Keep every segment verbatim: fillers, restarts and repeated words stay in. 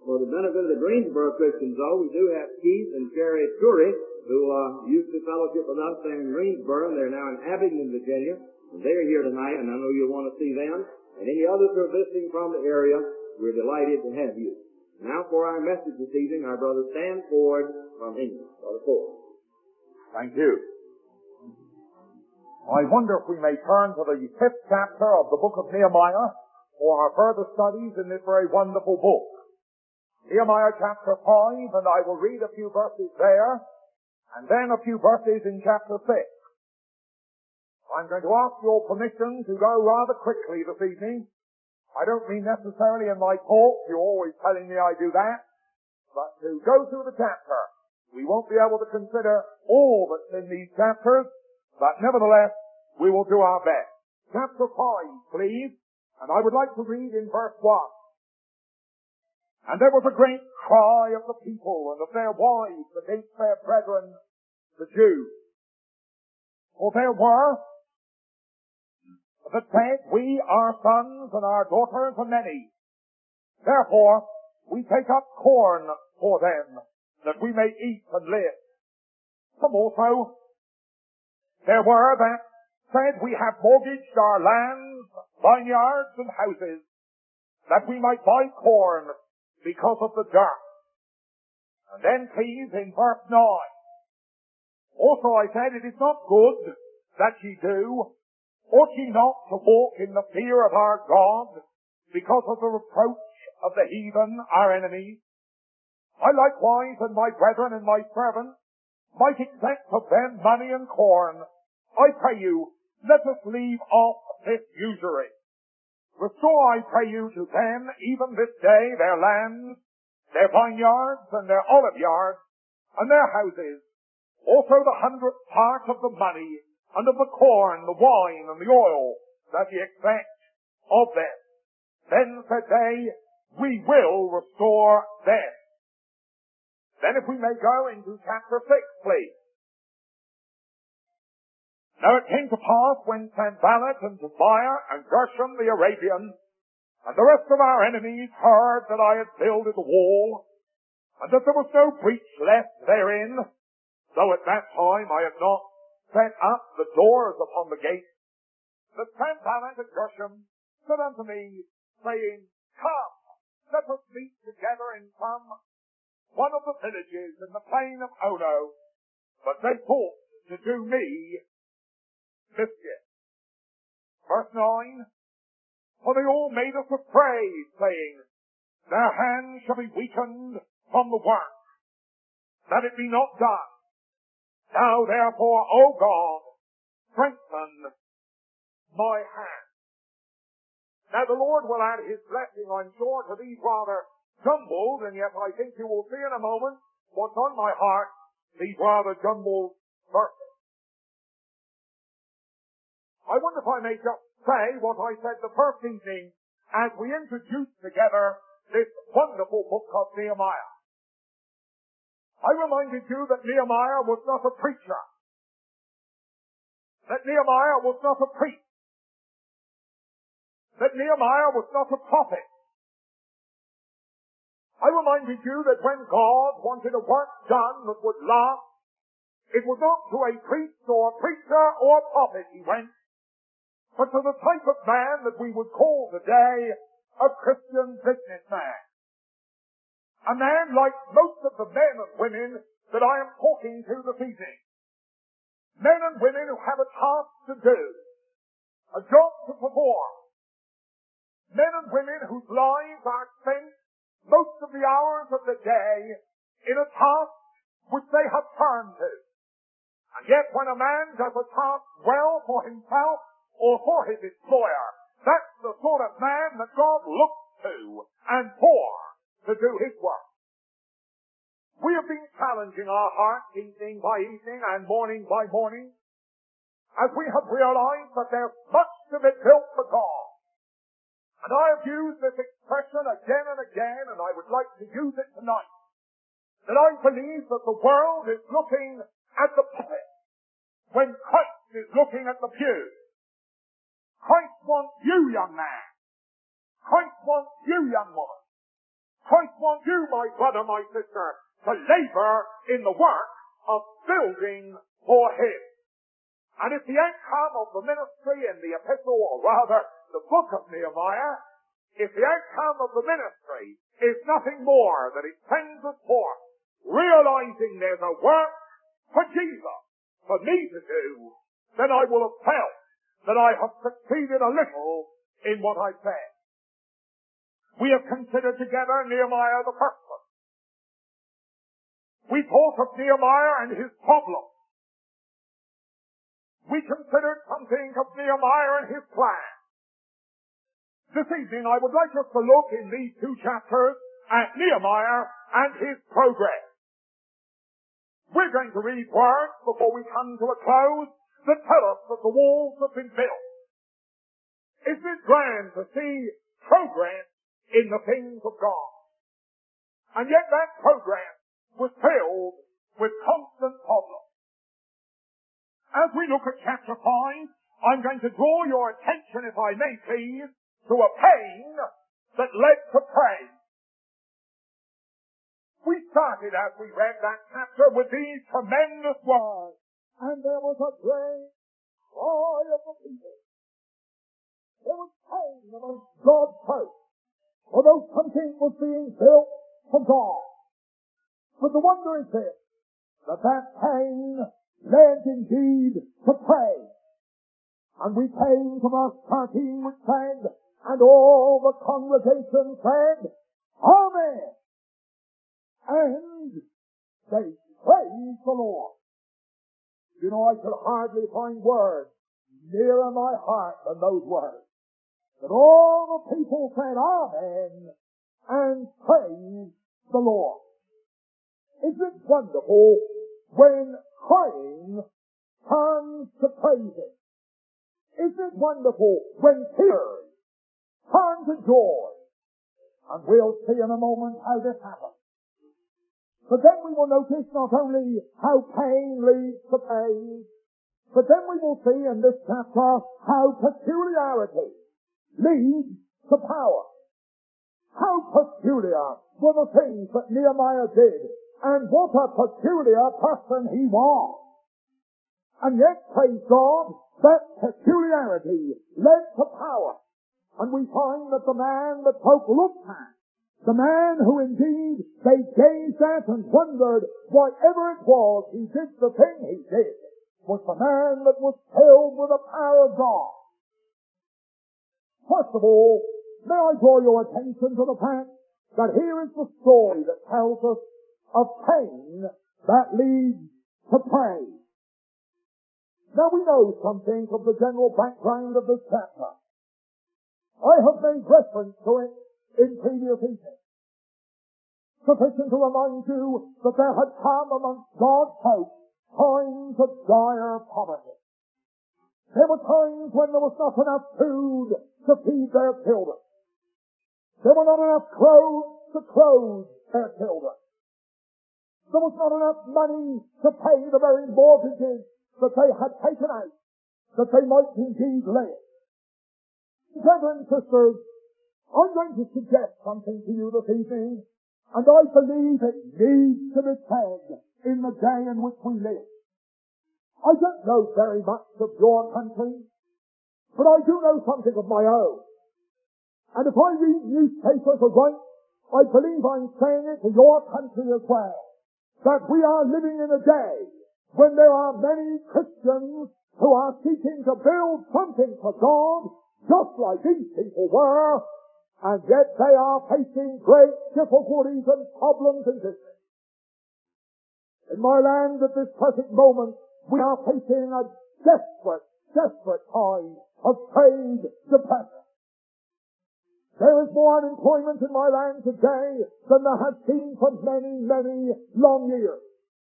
For the benefit of the Greensboro Christians, though, we do have Keith and Sherry Turey, who uh, used to fellowship with us there in Greensboro, and they're now in Abingdon, Virginia. And they're here tonight, and I know you'll want to see them. And any others who are visiting from the area, we're delighted to have you. Now for our message this evening, our brother Stan Ford from England. Brother Ford. Thank you. I wonder if we may turn to the fifth chapter of the book of Nehemiah for our further studies in this very wonderful book. Nehemiah chapter five, and I will read a few verses there, and then a few verses in chapter six. I'm going to ask your permission to go rather quickly this evening. I don't mean necessarily in my talk, you're always telling me I do that, but to go through the chapter. We won't be able to consider all that's in these chapters, but nevertheless, we will do our best. Chapter five, please, and I would like to read in verse one. And there was a great cry of the people and of their wives against their brethren, the Jews. For there were that said, we, our sons and our daughters are many. Therefore, we take up corn for them, that we may eat and live. Some also, there were that said, we have mortgaged our lands, vineyards, and houses, that we might buy corn because of the dearth. And then please, in verse nine, also I said, it is not good that ye do. Ought ye not to walk in the fear of our God because of the reproach of the heathen, our enemies? I likewise and my brethren and my servants might accept of them money and corn. I pray you, let us leave off this usury. Restore, I pray you, to them even this day their lands, their vineyards and their olive yards, and their houses, also the hundredth part of the money, and of the corn, the wine, and the oil that ye expect of them. Then said they, we will restore them. Then if we may go into chapter six, please. Now it came to pass when Sanballat and Tobiah and Gershom the Arabian and the rest of our enemies heard that I had builded the wall, and that there was no breach left therein, though at that time I had not set up the doors upon the gate, that Sanballat and Gershom said unto me, saying, come, let us meet together in some one of the villages in the plain of Ono. But they thought to do me mischief. Verse nine, for they all made us afraid, saying, their hands shall be weakened from the work, that it be not done. Now therefore, O God, strengthen my hand. Now the Lord will add his blessing, I'm sure, to these rather jumbled, and yet I think you will see in a moment what's on my heart, these rather jumbled verses. I wonder if I may just say what I said the first evening as we introduced together this wonderful book of Nehemiah. I reminded you that Nehemiah was not a preacher, that Nehemiah was not a priest, that Nehemiah was not a prophet. I reminded you that when God wanted a work done that would last, it was not to a priest or a preacher or a prophet he went, but to the type of man that we would call today a Christian businessman. A man like most of the men and women that I am talking to this evening. Men and women who have a task to do, a job to perform. Men and women whose lives are spent most of the hours of the day in a task which they have turned to. And yet when a man does a task well for himself or for his employer, that's the sort of man that God looks to and for to do his work. We have been challenging our hearts evening by evening and morning by morning as we have realized that there's much to be built for God. And I have used this expression again and again, and I would like to use it tonight, that I believe that the world is looking at the pulpit when Christ is looking at the pew. Christ wants you, young man. Christ wants you, young woman. Christ wants you, my brother, my sister, to labor in the work of building for Him. And if the outcome of the ministry in the epistle, or rather the book of Nehemiah, if the outcome of the ministry is nothing more than it sends us forth, realizing there's a work for Jesus, for me to do, then I will have felt that I have succeeded a little in what I said. We have considered together Nehemiah the first one. We thought of Nehemiah and his problem. We considered something of Nehemiah and his plan. This evening I would like us to look in these two chapters at Nehemiah and his progress. We're going to read words before we come to a close that tell us that the walls have been built. Isn't it grand to see progress in the things of God? And yet that progress was filled with constant problems. As we look at chapter five, I'm going to draw your attention, if I may please, to a pain that led to praise. We started, as we read that chapter, with these tremendous words. And there was a great cry of the people. There was pain amongst God's folk, although something was being built for God. But the wonder is this, that that pain led indeed to praise. And we came to verse thirteen, which said, and all the congregation said, Amen. And they praised the Lord. You know, I could hardly find words nearer my heart than those words. That all the people said Amen and praised the Lord. Isn't it wonderful when crying turns to praising? Isn't it wonderful when tears turn to joy? And we'll see in a moment how this happens. But then we will notice not only how pain leads to praise, but then we will see in this chapter how peculiarity leads to power. How peculiar were the things that Nehemiah did, and what a peculiar person he was. And yet, praise God, that peculiarity led to power. And we find that the man that folk looked at, the man who indeed they gazed at and wondered whatever it was he did the thing he did, was the man that was filled with the power of God. First of all, may I draw your attention to the fact that here is the story that tells us of pain that leads to praise. Now we know something of the general background of this chapter. I have made reference to it in previous evenings. Sufficient to remind you that there had come amongst God's folk times of dire poverty. There were times when there was not enough food to feed their children. There were not enough clothes to clothe their children. There was not enough money to pay the very mortgages that they had taken out, that they might indeed live. Brethren and sisters, I'm going to suggest something to you this evening, and I believe it needs to be said in the day in which we live. I don't know very much of your country, but I do know something of my own. And if I read newspapers aright, I believe I'm saying it to your country as well, that we are living in a day when there are many Christians who are seeking to build something for God, just like these people were, and yet they are facing great difficulties and problems in business. In my land at this present moment, we are facing a desperate, desperate time of trade depression. There is more unemployment in my land today than there has been for many, many long years.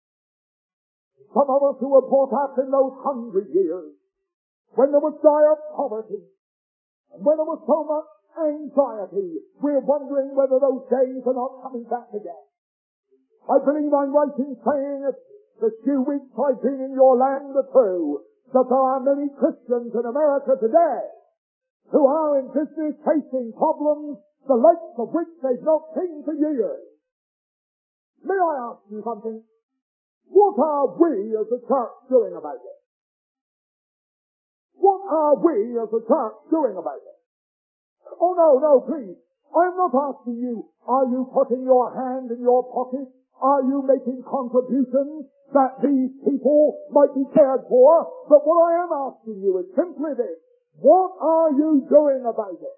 Some of us who were brought up in those hungry years, when there was dire poverty, and when there was so much anxiety, we're wondering whether those days are not coming back again. I believe I'm right in saying that the few weeks I've been in your land are true, that there are many Christians in America today who are in business facing problems the likes of which they've not seen for years. May I ask you something? What are we as a church doing about it? What are we as a church doing about it? Oh no, no, please. I'm not asking you, are you putting your hand in your pocket? Are you making contributions that these people might be cared for? But what I am asking you is simply this. What are you doing about it?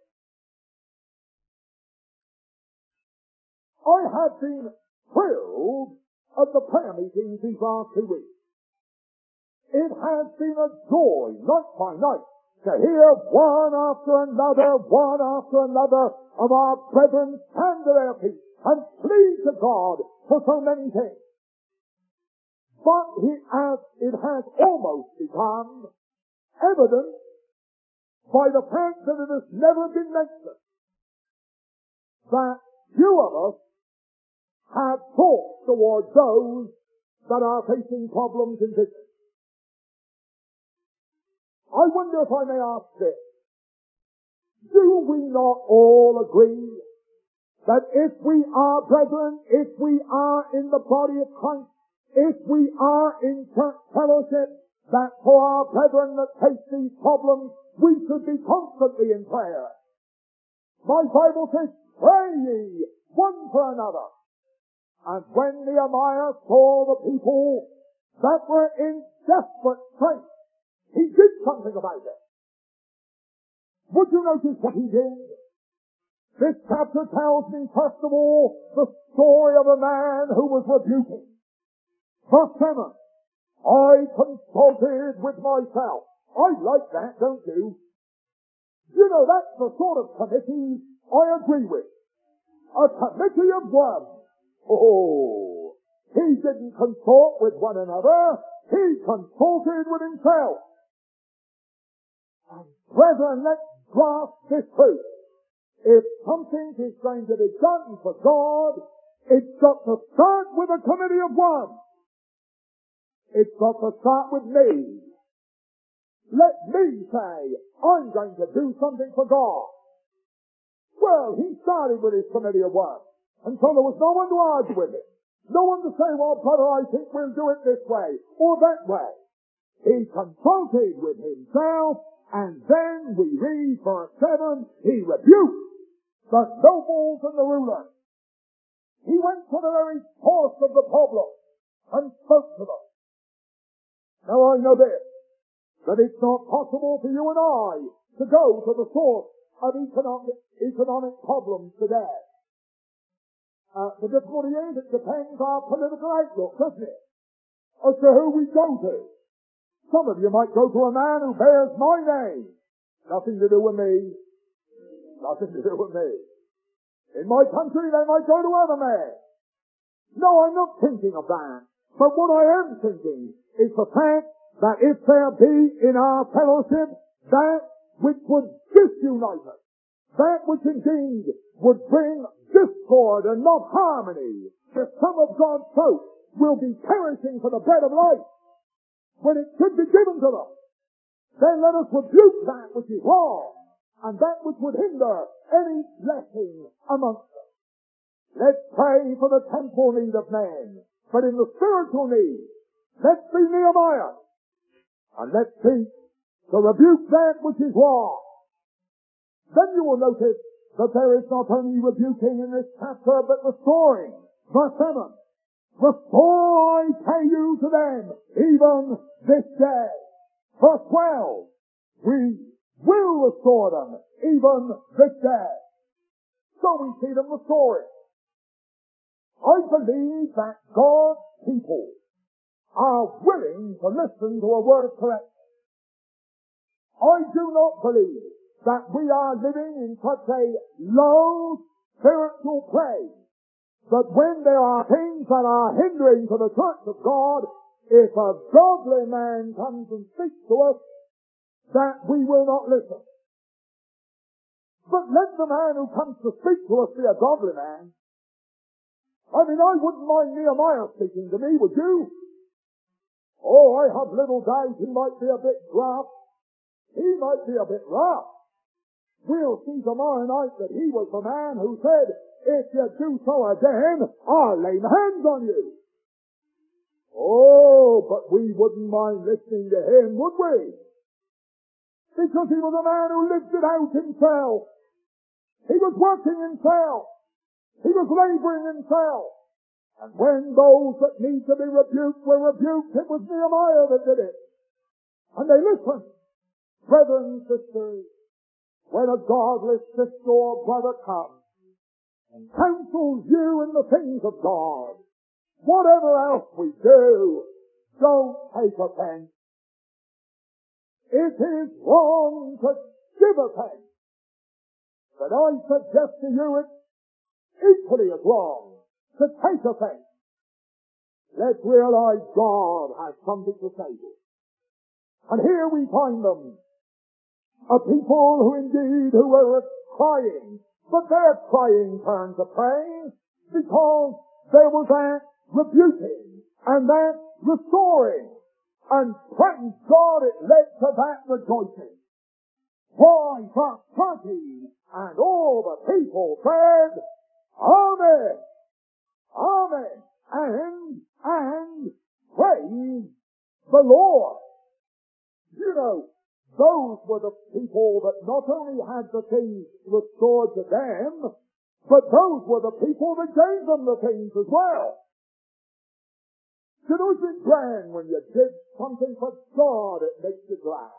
I have been thrilled at the prayer meetings these last two weeks. It has been a joy, night by night, to hear one after another, one after another of our brethren stand to their feet and plead to God for so many things. But it has, it has almost become evident by the fact that it has never been mentioned that few of us have thought towards those that are facing problems in business. I wonder if I may ask this. Do we not all agree that if we are brethren, if we are in the body of Christ, if we are in church fellowship, that for our brethren that face these problems, we should be constantly in prayer? My Bible says, pray ye one for another. And when Nehemiah saw the people that were in desperate strength, he did something about it. Would you notice what he did? This chapter tells me, first of all, the story of a man who was rebuking. Verse seven, I consulted with myself. I like that, don't you? You know, that's the sort of committee I agree with. A committee of one. Oh, he didn't consult with one another. He consulted with himself. And brethren, let's grasp this truth. If something is going to be done for God, it's got to start with a committee of one. It's got to start with me. Let me say, I'm going to do something for God. Well, he started with his committee of one. And so there was no one to argue with him. No one to say, well, brother, I think we'll do it this way or that way. He consulted with himself, and then we read verse seven, he rebuked the nobles and the rulers. He went to the very source of the problem and spoke to them. Now I know this, that it's not possible for you and I to go to the source of economic, economic problems today. Uh, the difficulty is it depends on our political outlook, doesn't it? As to who we go to. Some of you might go to a man who bears my name. Nothing to do with me. Nothing to do with me. In my country, they might go to other men. No, I'm not thinking of that. But what I am thinking is the fact that if there be in our fellowship that which would disunite us, that which indeed would bring discord and not harmony, that some of God's folk will be perishing for the bread of life when it should be given to them. Then let us rebuke that which is wrong and that which would hinder any blessing amongst us. Let's pray for the temporal need of man, but in the spiritual need, let's be Nehemiah, and let's seek to rebuke that which is wrong. Then you will notice that there is not only rebuking in this chapter, but restoring. Verse seven, restore, I pray you, to them, even this day. Verse twelve, we will restore them, even this day. So we see them restoring. I believe that God's people are willing to listen to a word of correction. I do not believe that we are living in such a low spiritual plane that when there are things that are hindering to the church of God, if a godly man comes and speaks to us, that we will not listen. But let the man who comes to speak to us be a godly man. I mean, I wouldn't mind Nehemiah speaking to me, would you? Oh, I have little doubt he might be a bit gruff. He might be a bit rough. we'll see tomorrow night that he was the man who said, if you do so again, I'll lay my hands on you. Oh, but we wouldn't mind listening to him, would we? Because he was a man who lived it out himself. He was working himself. He was laboring himself. And when those that need to be rebuked were rebuked, it was Nehemiah that did it. And they listened. Brethren and sisters, when a godless sister or brother comes and counsels you in the things of God, whatever else we do, don't take offense. It is wrong to give offense. But I suggest to you it's equally as wrong to take offense. Let's realize God has something to say to us. And here we find them, a people who indeed who were crying, but their crying turned to praise because there was that rebuking and that restoring. And praise God, it led to that rejoicing. Why, verse thirteen, and all the people said, Amen, Amen, and, and praise the Lord. You know, those were the people that not only had the things restored to them, but those were the people that gave them the things as well. You know, it's grand when you did something for God, it makes you glad.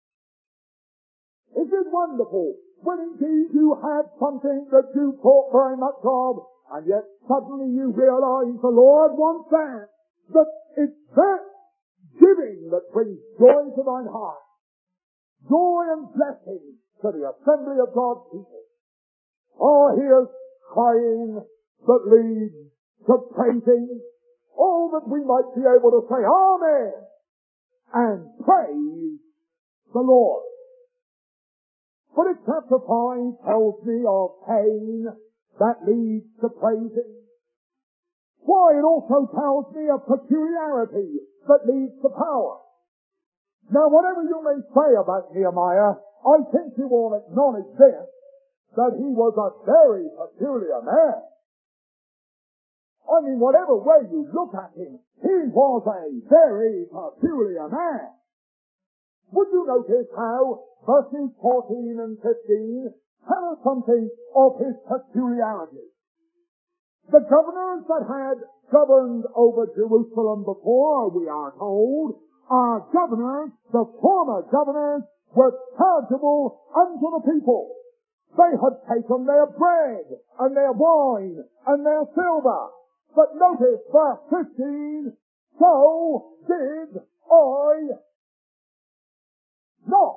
Isn't it wonderful when indeed you have something that you thought very much of, and yet suddenly you realize the Lord wants that, that it's that giving that brings joy to thine heart, joy and blessing to the assembly of God's people. Oh, here's crying that leads to praising. Oh, that we might be able to say Amen and praise the Lord. But if chapter five tells me of pain that leads to praising, why, it also tells me of peculiarity that leads to power. Now, whatever you may say about Nehemiah, I think you will acknowledge this, that he was a very peculiar man. I mean, whatever way you look at him, he was a very peculiar man. Would you notice how verses fourteen and fifteen tell us something of his peculiarity? The governors that had governed over Jerusalem before, we are told, our governors, the former governors, were chargeable unto the people. They had taken their bread and their wine and their silver. But notice verse fifteen, so did I not.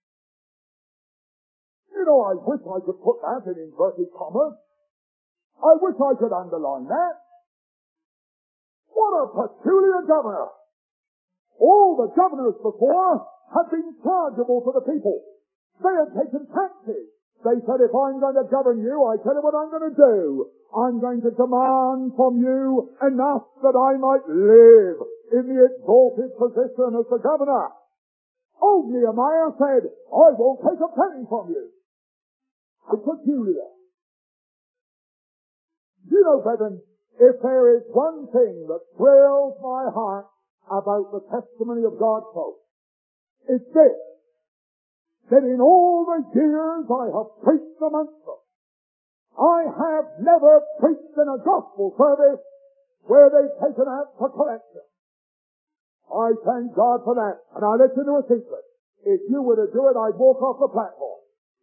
You know, I wish I could put that in inverted commas. I wish I could underline that. What a peculiar governor. All the governors before had been chargeable to the people. They had taken taxes. They said, if I'm going to govern you, I tell you what I'm going to do. I'm going to demand from you enough that I might live in the exalted position as the governor. Old Nehemiah said, I won't take a penny from you. How peculiar. You know, brethren, if there is one thing that thrills my heart about the testimony of God's folk, it's this, that in all the years I have preached amongst them, I have never preached in a gospel service where they've taken out for collection. I thank God for that. And I'll let you know a secret. If you were to do it, I'd walk off the platform.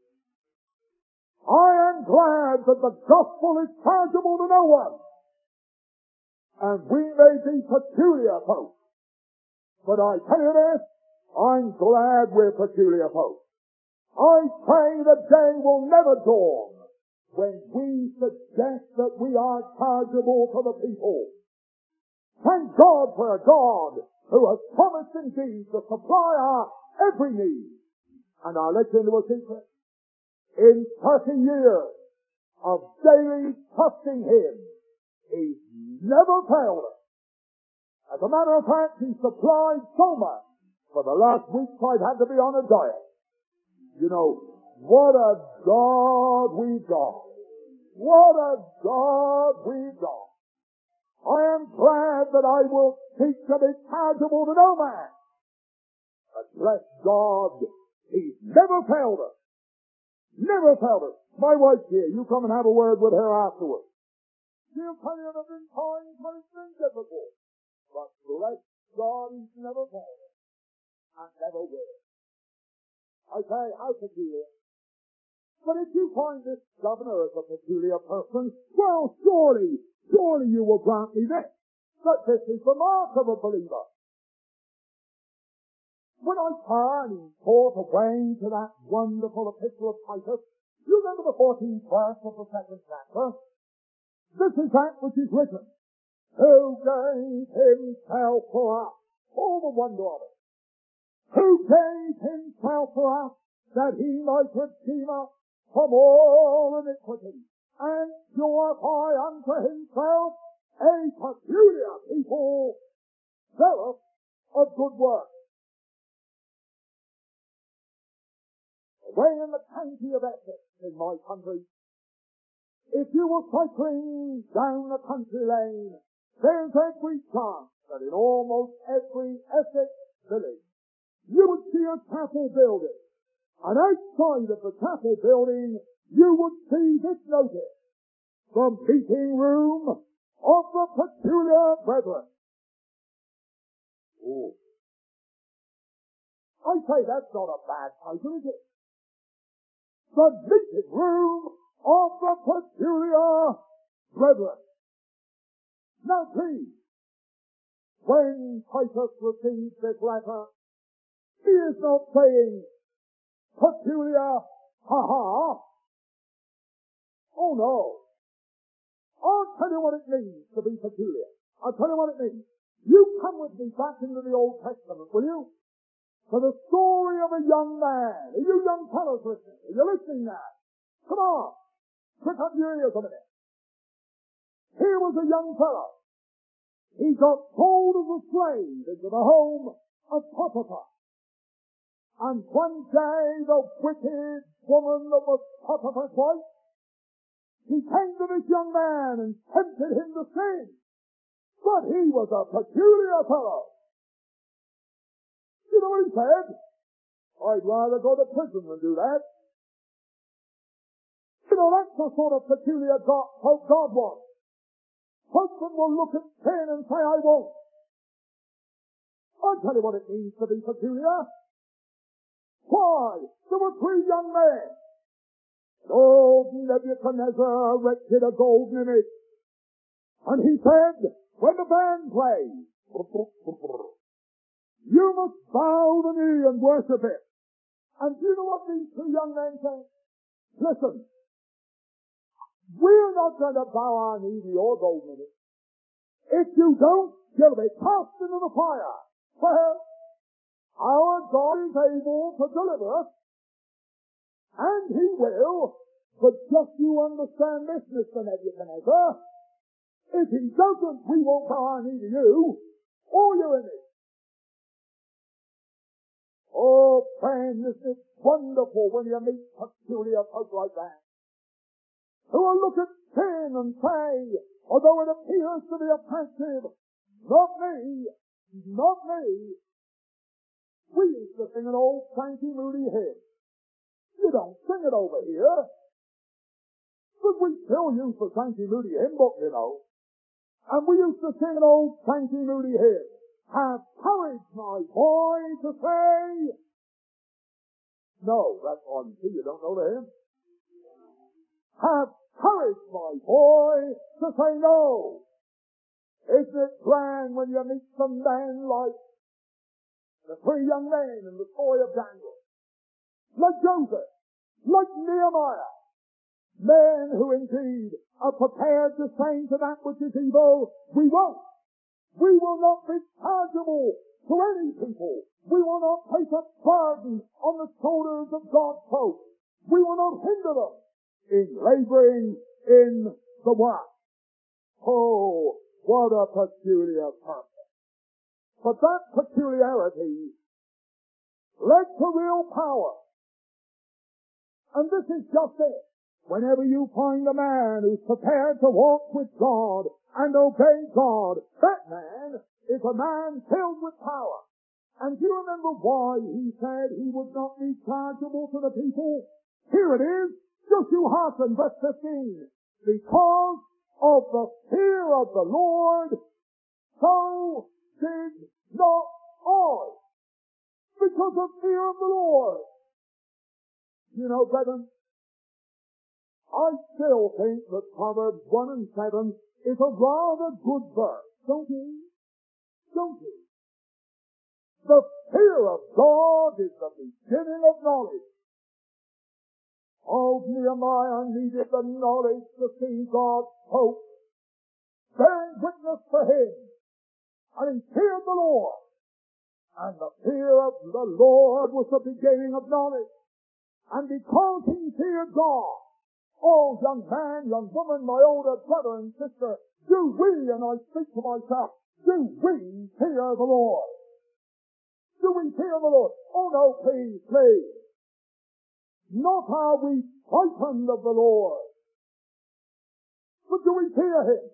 I am glad that the gospel is chargeable to no one. And we may be peculiar folk. But I tell you this, I'm glad we're peculiar folk. I pray the day will never dawn when we suggest that we are chargeable to the people. Thank God for a God who has promised indeed to supply our every need. And I'll let you into a secret. In thirty years of daily trusting Him, He's never failed us. As a matter of fact, He supplied so much. For the last weeks I've had to be on a diet. You know, What a God we got. What a God we got. I am glad that I will seek to be chargeable to no man. But bless God, He's never failed us. Never failed us. My wife's here. You come and have a word with her afterwards. She'll tell you there have been times when it's been difficult. But bless God, He's never failed us. And never will. I say, how peculiar. But if you find this governor as a peculiar person, well, surely, surely you will grant me this, that this is the mark of a believer. When I turn forth away to that wonderful epistle of Titus, you remember the fourteenth verse of the second chapter? This is that which is written, who gave himself for us. All the wonder of it. Who gave himself for us, that he might redeem us from all iniquity, and purify unto himself a peculiar people, zealous of good works. Away in the county of Essex, in my country, if you were cycling down a country lane, there's every chance that in almost every Essex village you would see a chapel building. And outside of the chapel building, you would see this notice, the meeting room of the peculiar brethren. Oh. I say that's not a bad title, is it? The meeting room of the peculiar brethren. Now please, when Titus receives this letter, he is not saying, peculiar, ha-ha. Oh no. I'll tell you what it means to be peculiar. I'll tell you what it means. You come with me back into the Old Testament, will you? To the story of a young man. Are you young fellows listening? Are you listening now? Come on. Prick up your ears a minute. Here was a young fellow. He got sold as a slave into the home of Potiphar. And one day the wicked woman that was Potiphar's wife, he came to this young man and tempted him to sin. But he was a peculiar fellow. You know what he said? I'd rather go to prison than do that. You know, that's the sort of peculiar God, hope God wants. Husband will look at sin and say, I won't. I'll tell you what it means to be peculiar. Why? There were three young men. And old Nebuchadnezzar erected a golden image. And he said, when the band plays, you must bow the knee and worship it. And do you know what these two young men said? Listen, we're not going to bow our knee to your golden image. If you don't, you'll be cast into the fire. Well, our God is able to deliver us, and He will, but just you understand this, Mister Nebuchadnezzar. If He doesn't, we won't bow our knee to you, or your image. Oh, friend, isn't it wonderful when you meet peculiar folk like that, who will look at sin and say, although it appears to be offensive, not me, not me. We used to sing an old Frankie Moody hymn. You don't sing it over here. But we still use the Frankie Moody hymn book, you know. And we used to sing an old Frankie Moody hymn. Have courage, my boy, to say... No, that's on. See, you don't know the hymn. Have courage, my boy, to say no. Isn't it grand when you meet some man like the three young men in the story of Daniel, like Joseph, like Nehemiah, men who indeed are prepared to say to that which is evil, we won't. We will not be chargeable to any people. We will not place a burden on the shoulders of God's folk. We will not hinder them in laboring in the work. Oh, what a peculiar purpose. But that peculiarity led to real power. And this is just it. Whenever you find a man who's prepared to walk with God and obey God, that man is a man filled with power. And do you remember why he said he would not be chargeable to the people? Here it is. Just you hearken, verse fifteen. Because of the fear of the Lord, so did not I. Because of fear of the Lord. You know, brethren, I still think that Proverbs one and seven is a rather good verse, don't you? Don't you? The fear of God is the beginning of knowledge. Oh, Nehemiah needed the knowledge to see God's hope, bearing witness for him. And he feared the Lord. And the fear of the Lord was the beginning of knowledge. And because he feared God, oh, young man, young woman, my older brother and sister, do we, and I speak to myself, do we fear the Lord? Do we fear the Lord? Oh no, please, please. Not are we frightened of the Lord, but do we fear him?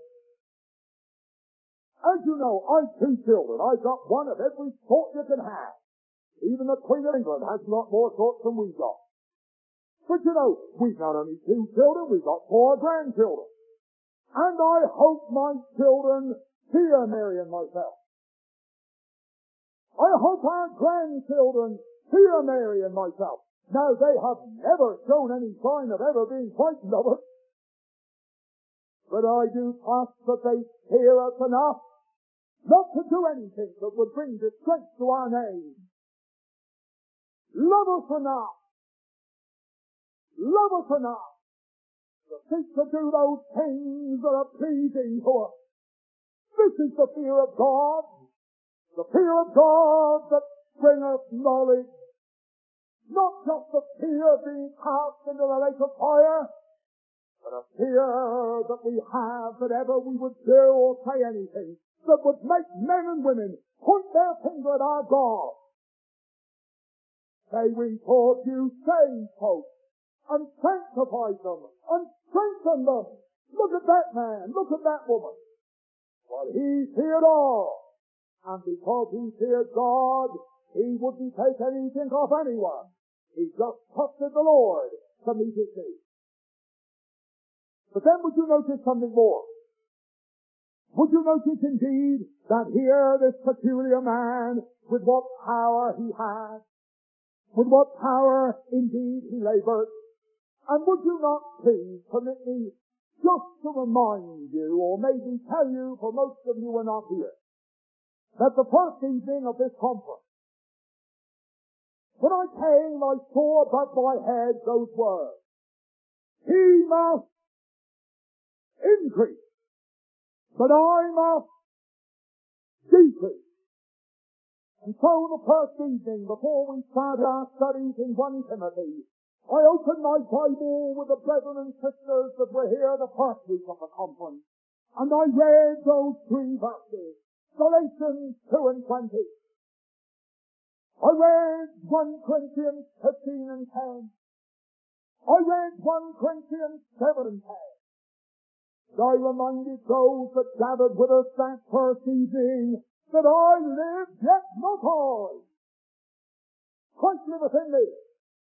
As you know, I've two children. I've got one of every sort you can have. Even the Queen of England has a lot more sorts than we've got. But you know, we've not only two children, we've got four grandchildren. And I hope my children fear Mary and myself. I hope our grandchildren fear Mary and myself. Now, they have never shown any sign of ever being frightened of us. But I do trust that they fear us enough not to do anything that would bring disgrace to our name. Love us enough. Love us enough to seek to do those things that are pleasing to us. This is the fear of God. The fear of God that bringeth knowledge. Not just the fear of being cast into the lake of fire, but a fear that we have that ever we would do or say anything that would make men and women point their finger at our God. Say we taught you save folk and sanctify them and strengthen them. Look at that man, look at that woman. Well, he feared all. And because he feared God, he wouldn't take anything off anyone. He just trusted the Lord to meet his needs. But then would you notice something more? Would you notice indeed that here this peculiar man, with what power he had, with what power indeed he labored, and would you not please permit me just to remind you, or maybe tell you, for most of you are not here, that the first evening of this conference, when I came, I saw above my head those words, he must increase, but I must decrease. And so the first evening, before we started our studies in First Timothy, I opened my Bible with the brethren and sisters that were here the first week of the conference, and I read those three verses, Galatians two and twenty. I read First Corinthians fifteen and ten. I read First Corinthians seven and ten. I reminded those that gathered with us that first evening that I live, yet not I. Christ liveth in me.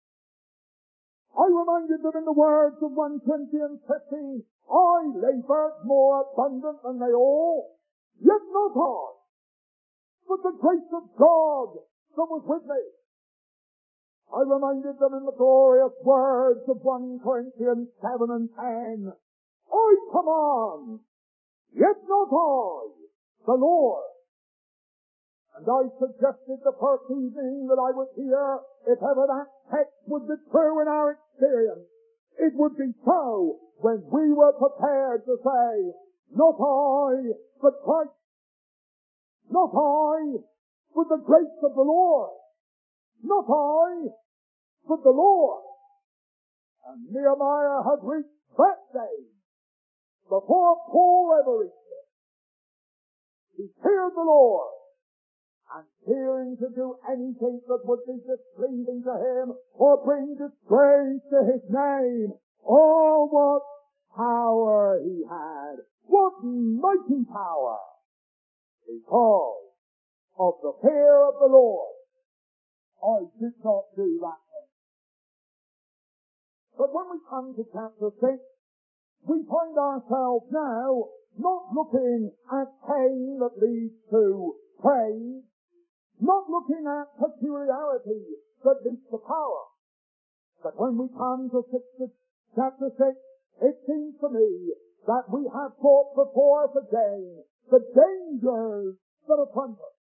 I reminded them in the words of First Corinthians fifteen, I labored more abundant than they all, yet not I, but the grace of God that was with me. I reminded them in the glorious words of First Corinthians seven and ten, I command, yet not I, the Lord. And I suggested the first evening that I would hear, if ever that text would be true in our experience, it would be so when we were prepared to say, not I, but Christ. Not I, but the grace of the Lord. Not I, but the Lord. And Nehemiah had reached that stage before Paul ever reached it. He feared the Lord, and fearing to do anything that would be displeasing to him or bring disgrace to his name. Oh, what power he had! What mighty power! Because of the fear of the Lord, I did not do that thing. But when we come to chapter six, we find ourselves now not looking at pain that leads to praise, not looking at peculiarity that leads to power. But when we come to six, chapter six, it seems to me that we have brought before us again the dangers that affront us.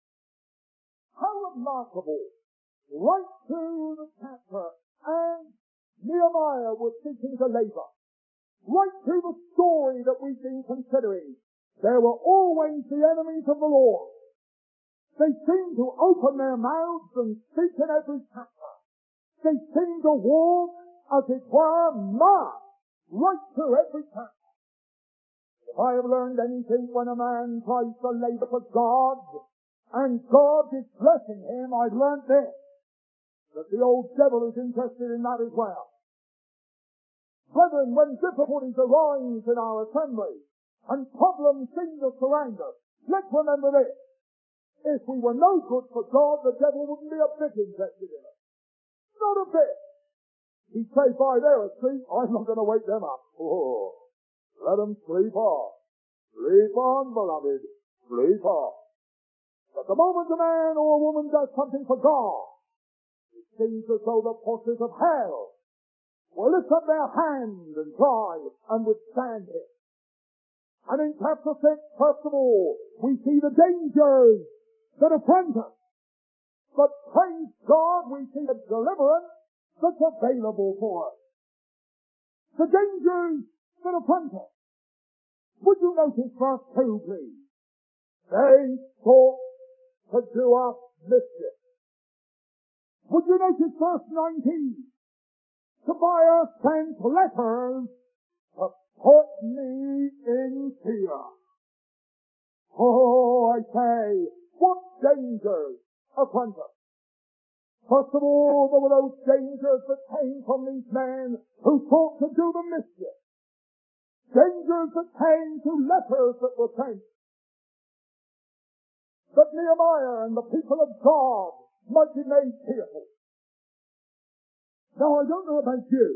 How remarkable! Right through the chapter, and Nehemiah was seeking to labor. Right through the story that we've been considering, there were always the enemies of the Lord. They seemed to open their mouths and speak in every chapter. They seemed to walk, as it were, march right through every chapter. If I have learned anything when a man tries to labor for God, and God is blessing him, I've learned this, that the old devil is interested in that as well. Brethren, when difficulties arise in our assembly, and problems seem to surround us, let's remember this. If we were no good for God, the devil wouldn't be a bit interested in us. Not a bit. He'd say, by there asleep, I'm not going to wake them up. Oh, let them sleep on. Sleep on, beloved. Sleep on. But the moment a man or a woman does something for God, it seems as though the forces of hell will lift up their hand and try and withstand it. And in chapter six, first of all, we see the dangers that affront us. But praise God, we see the deliverance that's available for us. The dangers that affront us. Would you notice verse two, please? They sought to do us mischief. Would you notice verse nineteen? Tobiah sent letters to put me in fear. Oh, I say, what dangers affront us? First of all, there were those dangers that came from these men who sought to do the mischief. Dangers that came through letters that were sent. That Nehemiah and the people of God might be made fearful. Now, I don't know about you,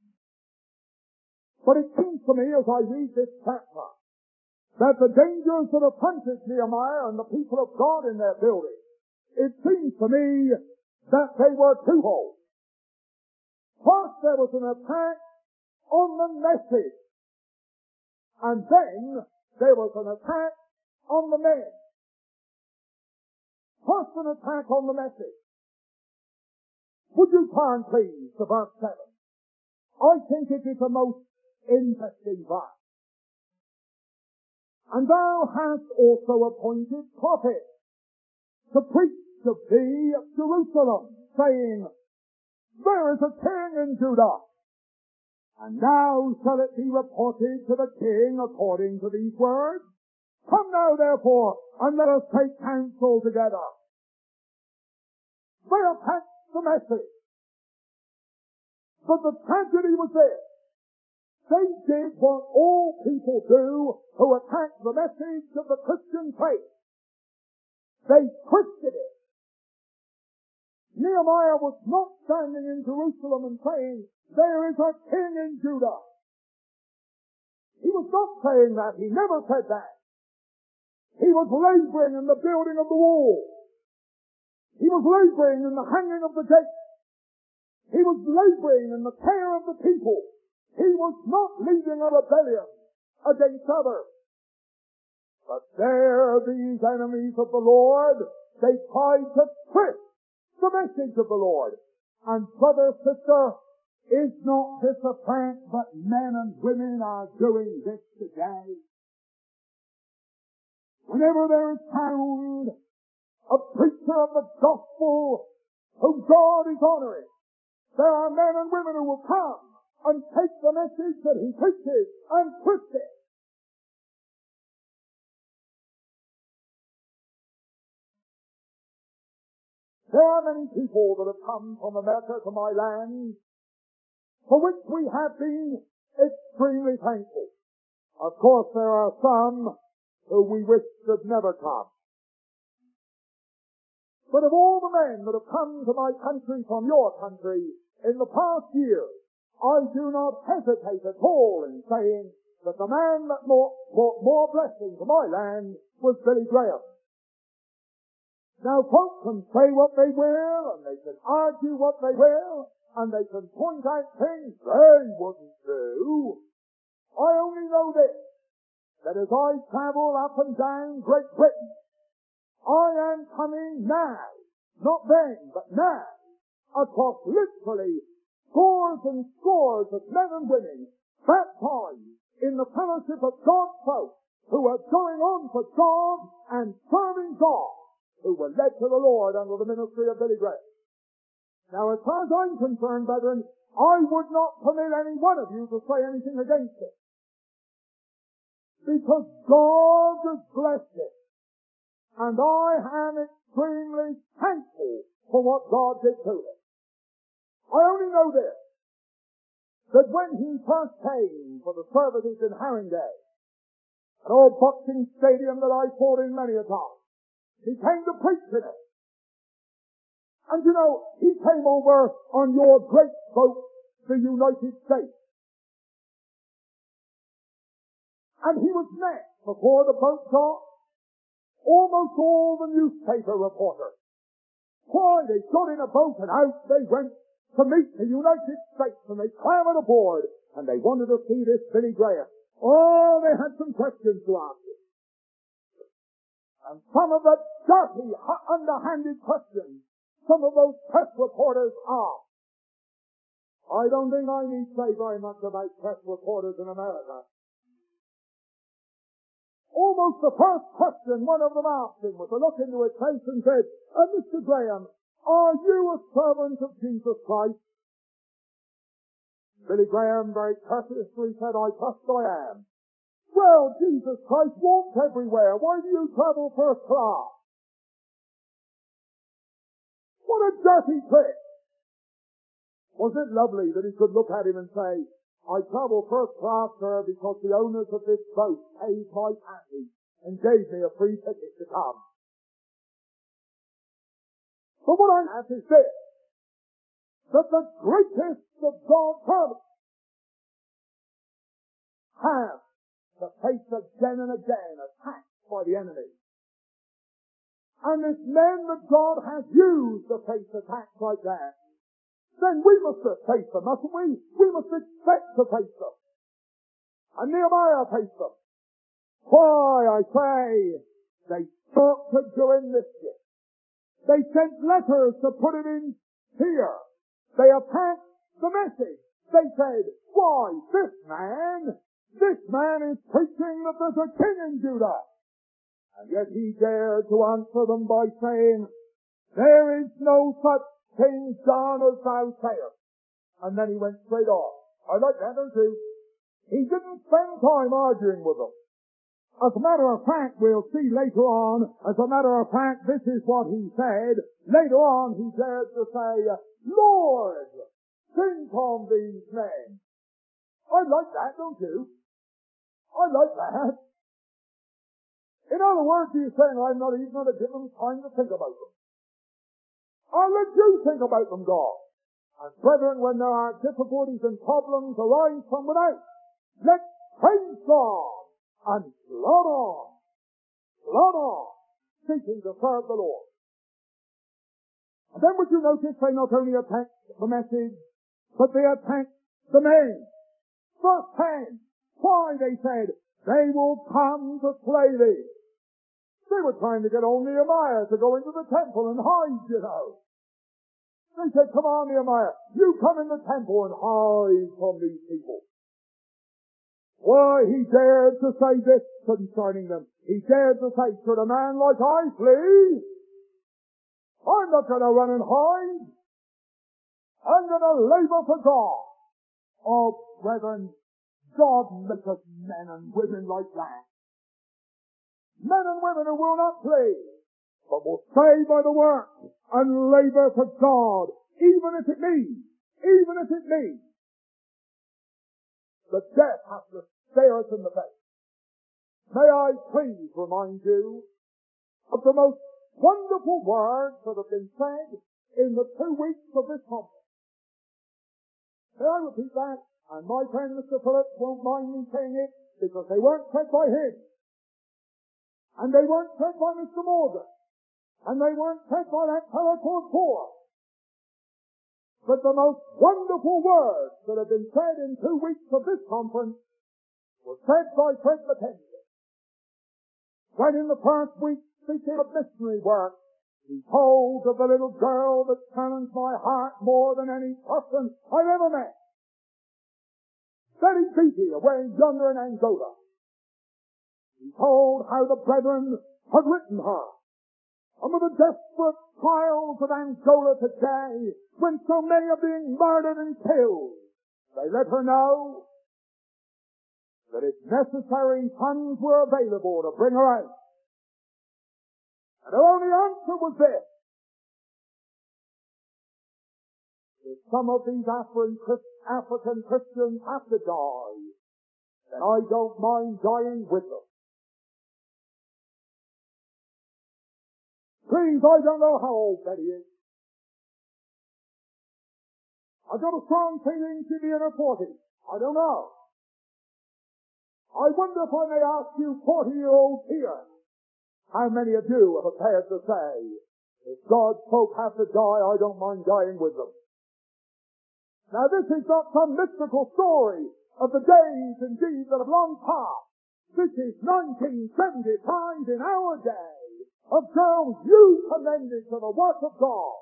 but it seems to me as I read this chapter that the dangers that affronted Nehemiah and the people of God in their building, it seems to me that they were twofold. First, there was an attack on the message, and then there was an attack on the men. First, an attack on the message. Would you turn, please, to verse seven? I think it is a most interesting verse. And thou hast also appointed prophets to preach to thee at Jerusalem, saying, there is a king in Judah, and now shall it be reported to the king according to these words. Come now, therefore, and let us take counsel together. They attacked the message. But the tragedy was this. They did what all people do who attack the message of the Christian faith. They twisted it. Nehemiah was not standing in Jerusalem and saying, there is a king in Judah. He was not saying that. He never said that. He was laboring in the building of the wall. He was laboring in the hanging of the gates. He was laboring in the care of the people. He was not leading a rebellion against others. But there, these enemies of the Lord, they tried to twist the message of the Lord. And brother, sister, is not this a fact that men and women are doing this today? Whenever there is found a preacher of the gospel whom God is honoring, there are men and women who will come and take the message that he preaches and twist it. There are many people that have come from America to my land, for which we have been extremely thankful. Of course, there are some who we wish should never come. But of all the men that have come to my country from your country in the past year, I do not hesitate at all in saying that the man that brought more, more blessing to my land was Billy Graham. Now, folks can say what they will, and they can argue what they will, and they can point out things they wouldn't do. I only know this, that as I travel up and down Great Britain, I am coming now, not then, but now, across literally scores and scores of men and women baptized in the fellowship of God's folk who are going on for God and serving God, who were led to the Lord under the ministry of Billy Graham. Now, as far as I'm concerned, brethren, I would not permit any one of you to say anything against it, because God has blessed it, and I am extremely thankful for what God did to it. I only know this, that when he first came for the services in Haringey, an old boxing stadium that I fought in many a time, he came to preach in it. And you know, he came over on your great boat, the United States. And he was met before the boat docked, almost all the newspaper reporters. Why, they got in a boat and out they went to meet the United States, and they clambered aboard, and they wanted to see this Billy Graham. Oh, they had some questions to ask him. And some of the dirty, underhanded questions some of those press reporters asked. I don't think I need say very much about press reporters in America. Almost the first question one of them asked him was to look into his face and said, uh, Mister Graham, are you a servant of Jesus Christ? Billy Graham very courteously said, I trust I am. Well, Jesus Christ walks everywhere. Why do you travel first class? What a dirty trick! Was it lovely that he could look at him and say, I travel first class, sir, because the owners of this boat paid my passage and gave me a free ticket to come. But what I have is this, that the greatest of God's servants have to face again and again attacked by the enemy. And if men that God has used to face attacks like that, then we must face them, mustn't we? We must expect to face them. And Nehemiah faced them. Why, I say, they sought to do in mischief. They sent letters to put it in here. They attacked the message. They said, why, this man, this man is preaching that there's a king in Judah. And yet he dared to answer them by saying, there is no such thing done as thou sayest. And then he went straight off. I like that, don't you? He didn't spend time arguing with them. As a matter of fact, we'll see later on, as a matter of fact, this is what he said. Later on, he dared to say, Lord, think on these men. I like that, don't you? I like that. In other words, he's saying, I'm not even going to give them time to think about them. I'll let you think about them, God. And brethren, when there are difficulties and problems arise from without, let's praise God and plod on, plod on, seeking to serve the Lord. And then would you notice they not only attacked the message, but they attacked the men. Verse ten, why, they said, they will come to slay thee. They were trying to get old Nehemiah to go into the temple and hide, you know. They said, come on, Nehemiah, you come in the temple and hide from these people. Why, he dared to say this concerning them. He dared to say, should a man like I flee? I'm not going to run and hide. I'm going to labor for God. Oh, brethren, God make us men and women like that. Men and women who will not flee. but will stay by the work and labour to God, even if it means, even if it means, that death has to stare us in the face. May I please remind you of the most wonderful words that have been said in the two weeks of this conference. May I repeat that? And my friend Mister Phillips won't mind me saying it, because they weren't said by him. And they weren't said by Mister Morgan. And they weren't said by that fellow called Poor. But the most wonderful words that have been said in two weeks of this conference were said by Fred Mackenzie. When in the first week speaking of missionary work, he told of the little girl that challenged my heart more than any person I've ever met. Betty Beatty, away yonder in Angola. He told how the brethren had written her. And with the desperate trials of Angola today, when so many are being murdered and killed, they let her know that if necessary, funds were available to bring her out. And her only answer was this: if some of these African Christians have to die, then I don't mind dying with them. Please, I don't know how old Betty is. I've got a strong feeling she'll be in her forties. I don't know. I wonder if I may ask you forty-year-olds here, how many of you are prepared to say, if God's folk have to die, I don't mind dying with them? Now this is not some mystical story of the days indeed that have long passed. This is nineteen seventy-five in our day of girls you commended to the work of God.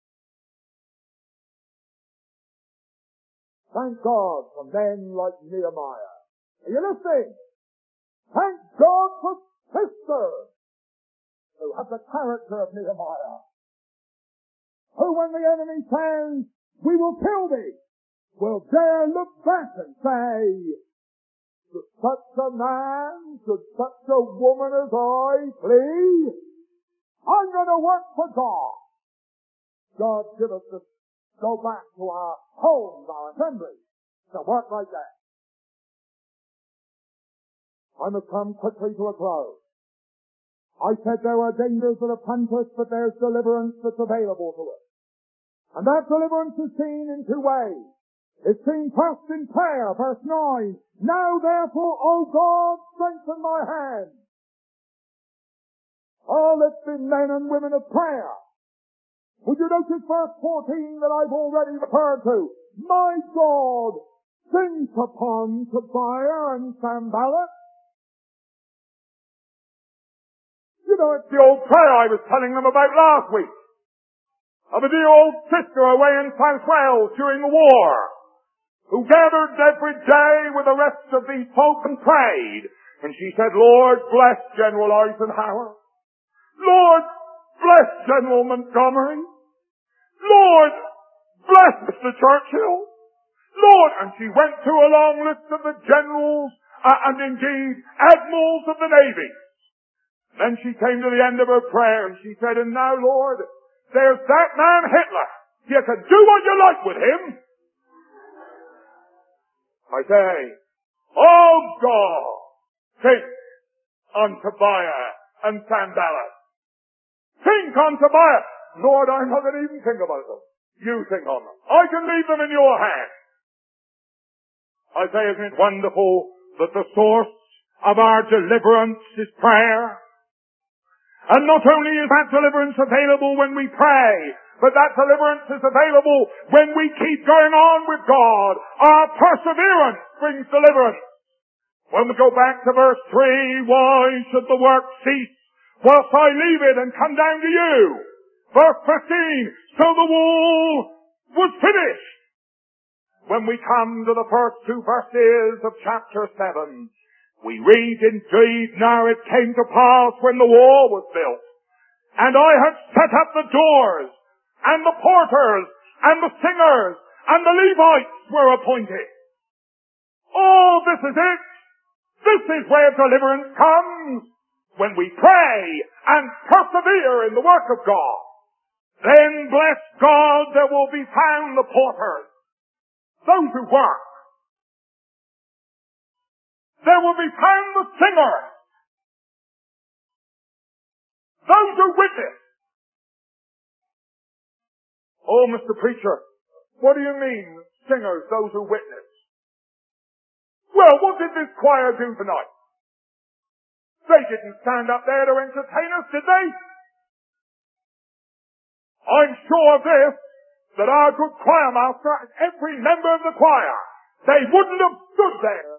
Thank God for men like Nehemiah. Are you listening? Thank God for sisters who have the character of Nehemiah, who when the enemy says, we will kill thee, will dare look back and say, should such a man, should such a woman as I flee? I'm going to work for God. God give us to go back to our homes, our assemblies, to work like that. I must come quickly to a close. I said there were dangers that affront us, but there's deliverance that's available to us. And that deliverance is seen in two ways. It's seen first in prayer, verse nine. Now therefore, O God, strengthen my hands. Oh, let's be men and women of prayer. Would you notice verse fourteen that I've already referred to? My God, think upon Tobiah and Sanballat. You know, it's the old prayer I was telling them about last week, of a dear old sister away in South Wales during the war, who gathered every day with the rest of these folk and prayed. And she said, Lord, bless General Eisenhower. Lord, bless General Montgomery. Lord, bless Mister Churchill. Lord, and she went through a long list of the generals uh, and indeed admirals of the Navy. Then she came to the end of her prayer and she said, and now, Lord, there's that man Hitler. You can do what you like with him. I say, oh God, think on Tobiah and Sanballat. Think on Tobiah. Lord, I'm not going to even think about them. You think on them. I can leave them in your hands. I say, isn't it wonderful that the source of our deliverance is prayer? And not only is that deliverance available when we pray, but that deliverance is available when we keep going on with God. Our perseverance brings deliverance. When we go back to verse three, why should the work cease whilst I leave it and come down to you? Verse fifteen, so the wall was finished. When we come to the first two verses of chapter seven, we read indeed, now it came to pass when the wall was built, and I had set up the doors, and the porters, and the singers, and the Levites were appointed. Oh, this is it. This is where deliverance comes. when we pray and persevere in the work of God, then, bless God, there will be found the porters, those who work. There will be found the singers, those who witness. Oh, Mister Preacher, what do you mean, singers, those who witness? Well, what did this choir do tonight? They didn't stand up there to entertain us, did they? I'm sure of this, that our good choir master and every member of the choir, they wouldn't have stood there